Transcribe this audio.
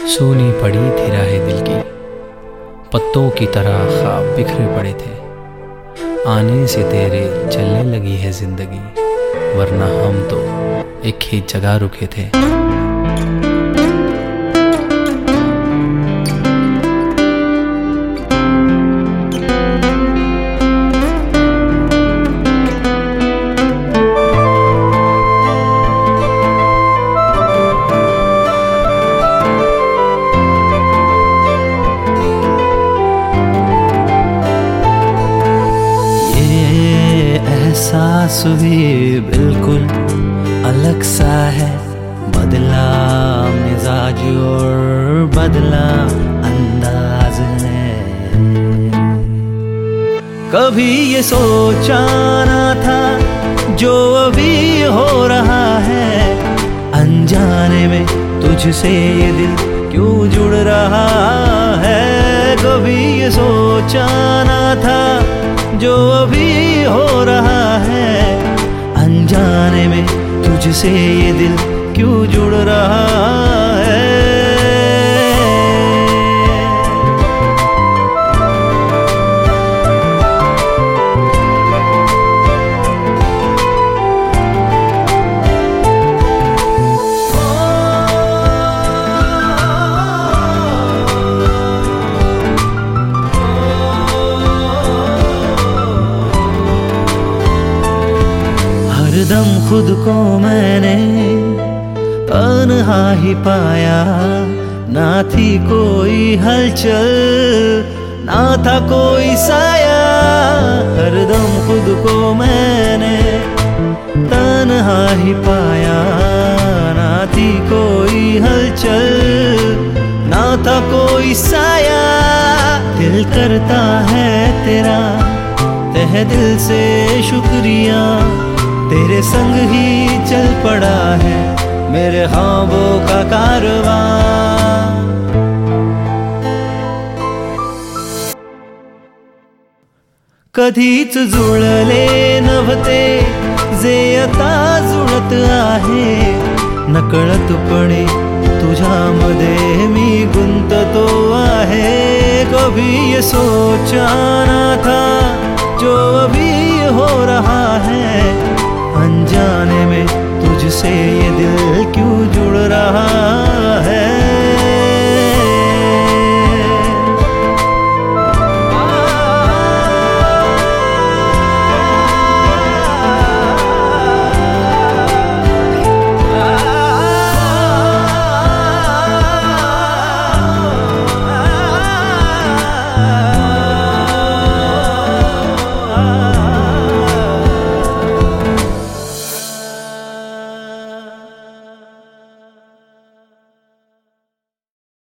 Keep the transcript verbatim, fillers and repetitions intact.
सोनी पड़ी थी राहें दिल की, पत्तों की तरह ख्वाब बिखरे पड़े थे। आने से तेरे चलने लगी है जिंदगी, वरना हम तो एक ही जगह रुके थे। एहसास भी बिल्कुल अलग सा है, बदला मिजाज और बदला अंदाज है। कभी ये सोचा ना था जो अभी हो रहा है, अनजाने में तुझसे ये दिल क्यों जुड़ रहा है। कभी ये सोचा ना था जो अभी हो रहा है, अनजाने में तुझसे ये दिल क्यों जुड़ रहा है। हरदम खुद को मैंने तन्हा ही पाया, ना थी कोई हलचल ना था कोई साया। हरदम खुद को मैंने तन्हा ही पाया, ना थी कोई हलचल ना था कोई साया। दिल करता है तेरा तहे दिल से शुक्रिया, तेरे संग ही चल पड़ा है मेरे ख्वाबों का कारवां। कधीच जुळले नव्हते जे आता जुळत आहे, नकळतपणे तुझ्यामध्ये मी गुंततो आहे। कभी ये सोचा ना था जो अभी हो रहा है, अनजाने में तुझसे ये दिल क्यों